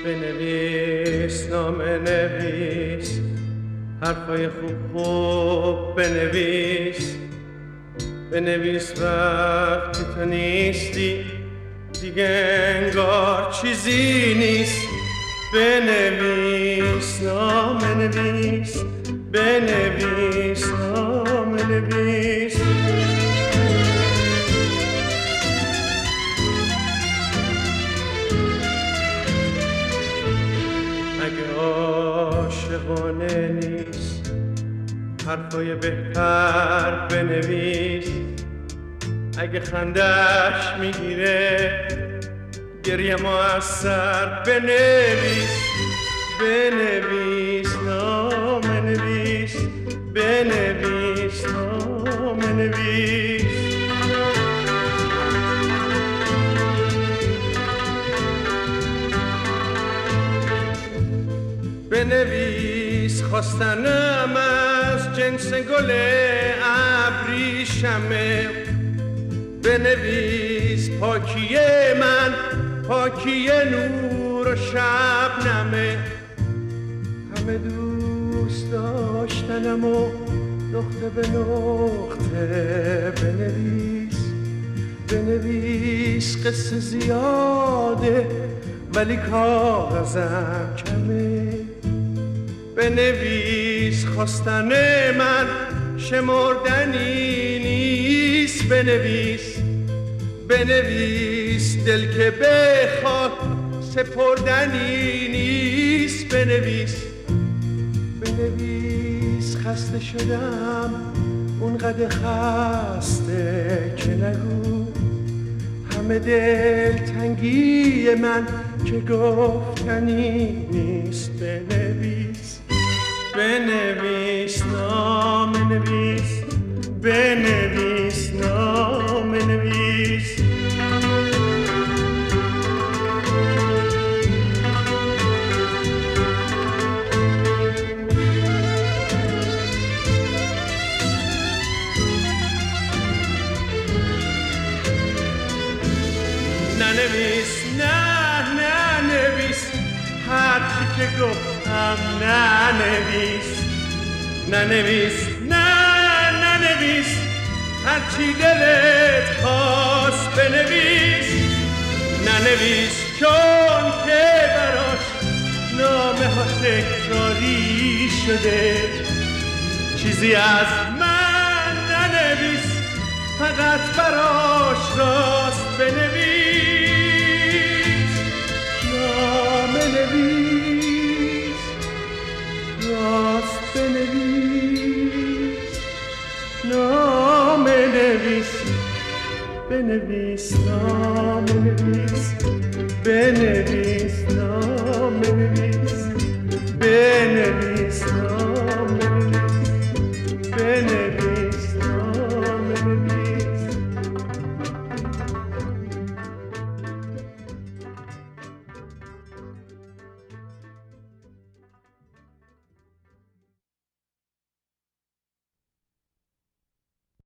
بنویس نامه نویس، حرفای خوب بنویس، بنویس وقتی تو نیستی دیگه انگار چیزی نیست. بنویس نامه نویس، بنویس نامه نویس. اگه عاشقانه نیست حرفای بهتر بنویس، اگه خندش میگیره گریه موثر بنویس. بنویس نامه نویس، بنویس نامه نویس. بنویس خواستنم از جنس گل ابریشمه، بنویس پاکی من پاکی نور و شبنمه. همه دوست داشتنم و نقطه به نقطه بنویس. بنویس قصه زیاده ولی کاغذم کمه. بنویس خواستن من شمردنی نیست. بنویس بنویس دل که بخواد سپردنی نیست. بنویس بنویس خسته شدم اونقدر خسته که نگو، همه دل تنگی من که گفتنی نیست. بنویس بنویس نامه نویس، بنویس نامه نویس. ننویس نه نویس هرچی که گفتم. ننویس ننویس ننویس هرچی دلت خواست. بنویس ننویس چون که براش نامه ها تکراری شده. چیزی از من ننویس فقط براش راست. بنویس نامه نویس، راست بنویس نامه نویس. بنویس نامه نویس، بنویس نامه نویس، بنویس